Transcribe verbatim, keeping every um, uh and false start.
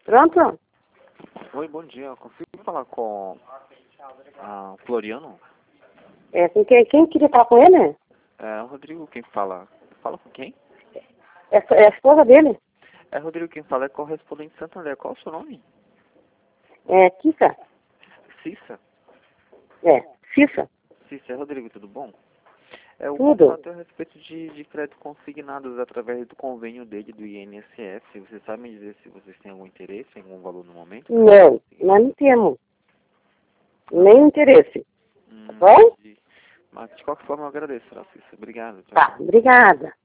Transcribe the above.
Pronto? Oi, bom dia. Eu consigo falar com a Floriano? É, com quem, quem queria falar com ele? É o Rodrigo quem fala. Fala com quem? É, é a esposa dele? É Rodrigo quem fala, é correspondente de Santander. Qual o seu nome? É Kissa? Cissa? É, Cissa. Cissa, é Rodrigo, tudo bom? É, o Tudo. contato é a respeito de, de crédito consignados através do convênio dele, do I N S S. Você sabe me dizer se vocês têm algum interesse em algum valor no momento? Não, nós não temos nem interesse. Hum, Tá bom? entendi. Mas de qualquer forma eu agradeço, tá, Cissa? Obrigado. Tchau, Tá, tchau. obrigada.